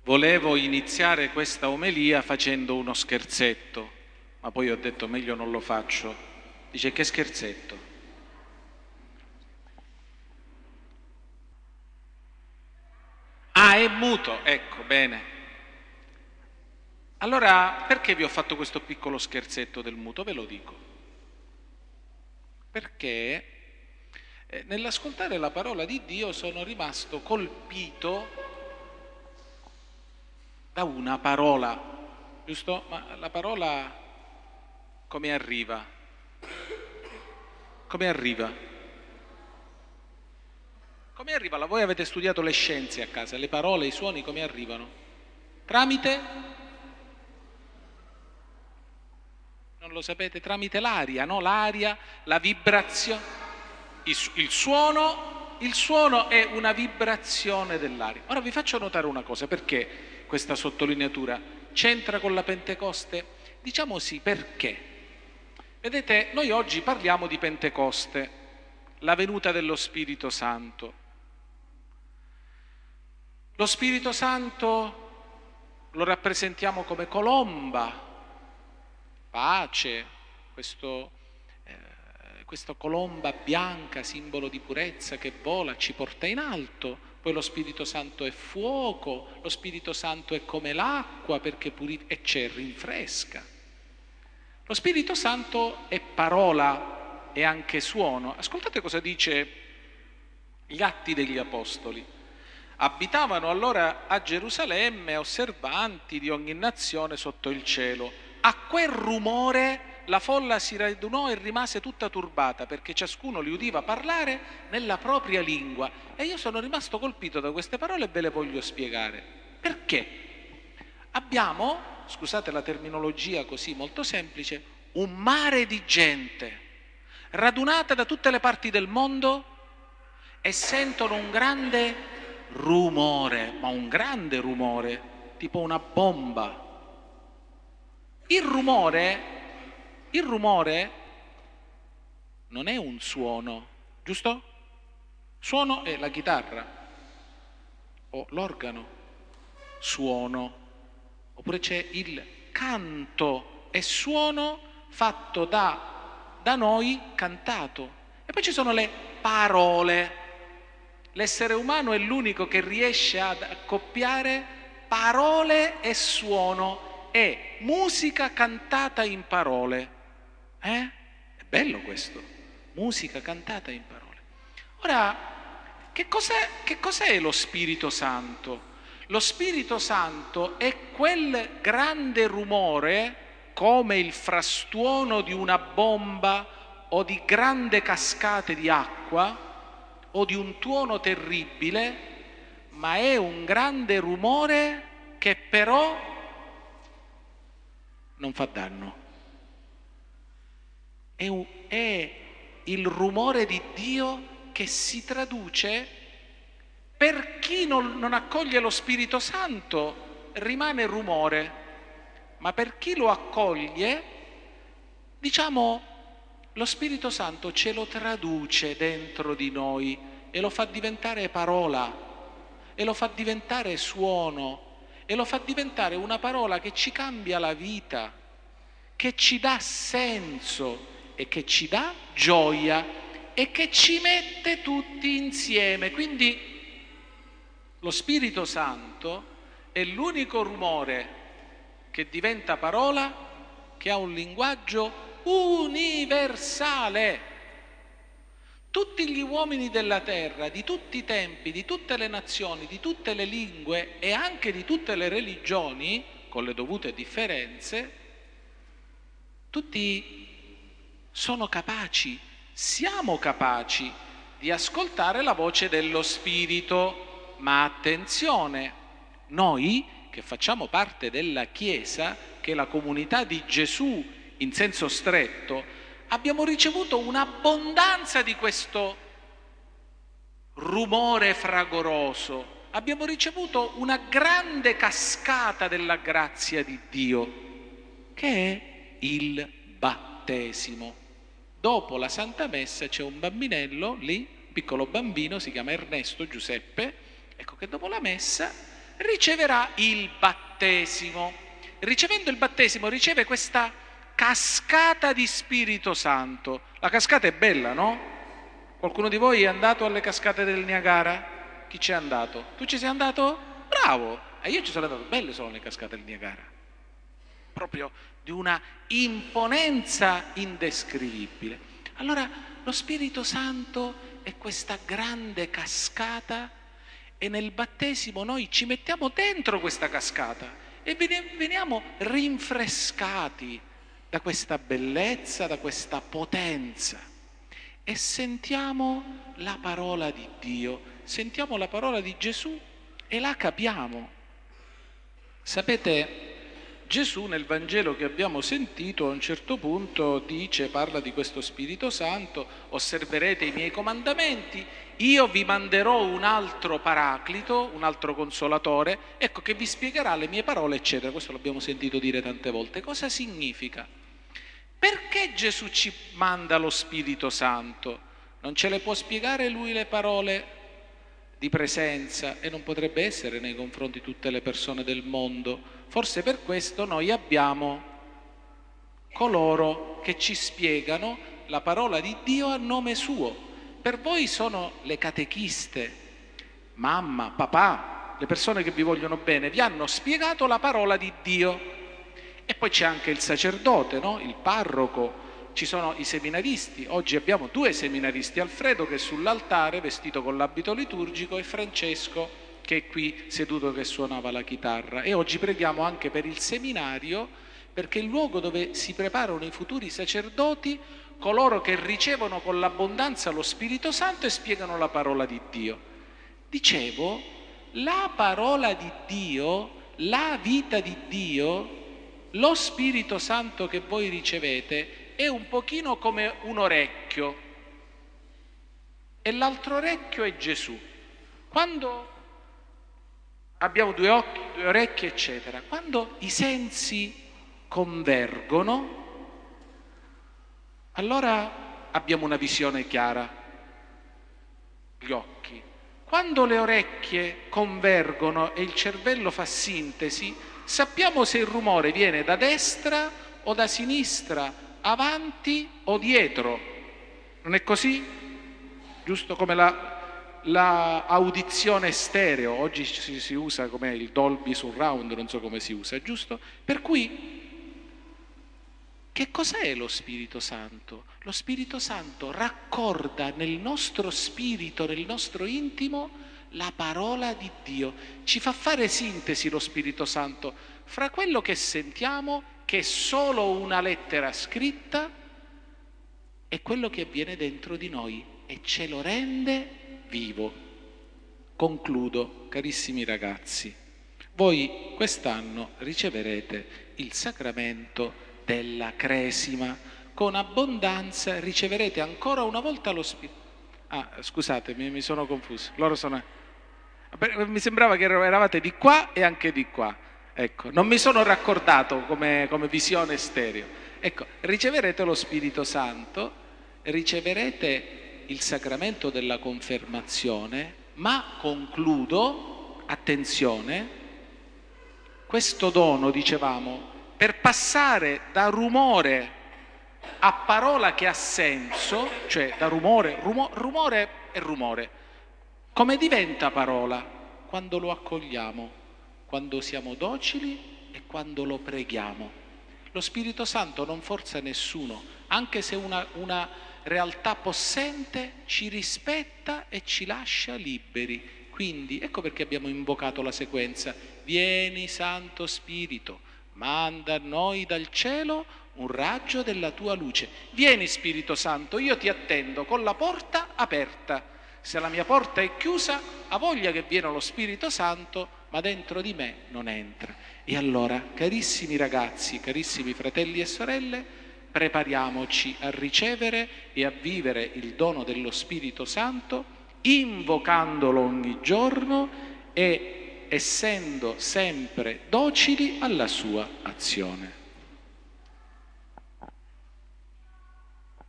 Volevo iniziare questa omelia facendo uno scherzetto, ma poi ho detto meglio non lo faccio. Dice: che scherzetto? Ah, è muto, ecco, bene. Allora, perché vi ho fatto questo piccolo scherzetto del muto? Ve lo dico. Perché nell'ascoltare la parola di Dio sono rimasto colpito da una parola, giusto? Ma la parola come arriva? Come arriva? Come arriva? Voi avete studiato le scienze a casa, le parole, i suoni come arrivano? Tramite? Non lo sapete? Tramite l'aria, no? L'aria, la vibrazione. Il suono è una vibrazione dell'aria. Ora vi faccio notare una cosa, perché questa sottolineatura c'entra con la Pentecoste? Diciamo sì, perché? Vedete, noi oggi parliamo di Pentecoste, la venuta dello Spirito Santo. Lo Spirito Santo lo rappresentiamo come colomba, pace, questa colomba bianca, simbolo di purezza che vola, ci porta in alto. Poi lo Spirito Santo è fuoco, lo Spirito Santo è come l'acqua perché e ci rinfresca. Lo Spirito Santo è parola e anche suono. Ascoltate cosa dice gli Atti degli Apostoli. Abitavano allora a Gerusalemme osservanti di ogni nazione sotto il cielo. A quel rumore la folla si radunò e rimase tutta turbata, perché ciascuno li udiva parlare nella propria lingua. E io sono rimasto colpito da queste parole e ve le voglio spiegare. Perché? Abbiamo, scusate la terminologia così molto semplice, un mare di gente radunata da tutte le parti del mondo e sentono un grande rumore, ma un grande rumore, tipo una bomba. Il rumore non è un suono, giusto? Suono è la chitarra o l'organo, suono. Oppure c'è il canto, è suono fatto da noi cantato. E poi ci sono le parole. L'essere umano è l'unico che riesce ad accoppiare parole e suono. È musica cantata in parole. È bello questo, musica cantata in parole. Ora, che cos'è lo Spirito Santo? Lo Spirito Santo è quel grande rumore, come il frastuono di una bomba o di grandi cascate di acqua o di un tuono terribile, ma è un grande rumore che però non fa danno. È il rumore di Dio che si traduce, per chi non accoglie lo Spirito Santo rimane rumore, ma per chi lo accoglie, diciamo, lo Spirito Santo ce lo traduce dentro di noi e lo fa diventare parola, e lo fa diventare suono, e lo fa diventare una parola che ci cambia la vita, che ci dà senso e che ci dà gioia e che ci mette tutti insieme. Quindi lo Spirito Santo è l'unico rumore che diventa parola, che ha un linguaggio universale. Tutti gli uomini della terra, di tutti i tempi, di tutte le nazioni, di tutte le lingue e anche di tutte le religioni, con le dovute differenze, tutti sono capaci, siamo capaci di ascoltare la voce dello Spirito. Ma attenzione, noi che facciamo parte della Chiesa, che è la comunità di Gesù in senso stretto, abbiamo ricevuto un'abbondanza di questo rumore fragoroso, abbiamo ricevuto una grande cascata della grazia di Dio, che è il battesimo. Dopo la Santa Messa c'è un bambinello lì, piccolo bambino, si chiama Ernesto Giuseppe, ecco che dopo la Messa riceverà il battesimo. Ricevendo il battesimo riceve questa cascata di Spirito Santo. La cascata è bella, no? Qualcuno di voi è andato alle cascate del Niagara? Chi c'è andato? Tu ci sei andato? Bravo! E io ci sono andato, belle sono le cascate del Niagara. Proprio di una imponenza indescrivibile. Allora, lo Spirito Santo è questa grande cascata e nel battesimo noi ci mettiamo dentro questa cascata e veniamo rinfrescati da questa bellezza, da questa potenza e sentiamo la parola di Dio, sentiamo la parola di Gesù e la capiamo. Sapete, Gesù nel Vangelo che abbiamo sentito a un certo punto parla di questo Spirito Santo: osserverete i miei comandamenti, io vi manderò un altro paraclito, un altro consolatore, ecco, che vi spiegherà le mie parole, eccetera. Questo l'abbiamo sentito dire tante volte. Cosa significa? Perché Gesù ci manda lo Spirito Santo? Non ce le può spiegare lui le parole di presenza e non potrebbe essere nei confronti di tutte le persone del mondo. Forse per questo noi abbiamo coloro che ci spiegano la parola di Dio a nome suo. Per voi sono le catechiste, mamma, papà, le persone che vi vogliono bene, vi hanno spiegato la parola di Dio. E poi c'è anche il sacerdote, no? Il parroco. Ci sono i seminaristi. Oggi abbiamo 2 seminaristi, Alfredo che è sull'altare vestito con l'abito liturgico e Francesco che è qui seduto che suonava la chitarra. E oggi preghiamo anche per il seminario, perché è il luogo dove si preparano i futuri sacerdoti, coloro che ricevono con l'abbondanza lo Spirito Santo e spiegano la parola di Dio. Dicevo, la parola di Dio, la vita di Dio, lo Spirito Santo che voi ricevete è un pochino come un orecchio e l'altro orecchio è Gesù. Quando abbiamo 2 occhi, 2 orecchie, eccetera, quando i sensi convergono, allora abbiamo una visione chiara, gli occhi. Quando le orecchie convergono e il cervello fa sintesi, sappiamo se il rumore viene da destra o da sinistra, avanti o dietro. Non è così? Giusto come la audizione stereo. Oggi si usa come il Dolby Surround, non so come si usa, giusto? Per cui, che cos'è lo Spirito Santo? Lo Spirito Santo raccorda nel nostro spirito, nel nostro intimo, la parola di Dio. Ci fa fare sintesi lo Spirito Santo fra quello che sentiamo, che è solo una lettera scritta, e quello che avviene dentro di noi e ce lo rende vivo. Concludo, carissimi ragazzi. Voi quest'anno riceverete il sacramento della Cresima. Con abbondanza riceverete ancora una volta lo Spirito. Scusate, mi sono confuso. Mi sembrava che eravate di qua e anche di qua. Ecco, non mi sono raccordato come visione stereo. Ecco, riceverete lo Spirito Santo, riceverete il sacramento della confermazione, ma concludo, attenzione, questo dono, dicevamo, per passare da rumore a parola che ha senso, cioè da rumore è rumore, come diventa parola? Quando lo accogliamo, quando siamo docili e quando lo preghiamo. Lo Spirito Santo non forza nessuno, anche se una realtà possente ci rispetta e ci lascia liberi. Quindi ecco perché abbiamo invocato la sequenza: vieni Santo Spirito, manda a noi dal cielo un raggio della tua luce. Vieni Spirito Santo, io ti attendo con la porta aperta. Se la mia porta è chiusa, ha voglia che viene lo Spirito Santo, ma dentro di me non entra. E allora, carissimi ragazzi, carissimi fratelli e sorelle, prepariamoci a ricevere e a vivere il dono dello Spirito Santo, invocandolo ogni giorno e essendo sempre docili alla sua azione.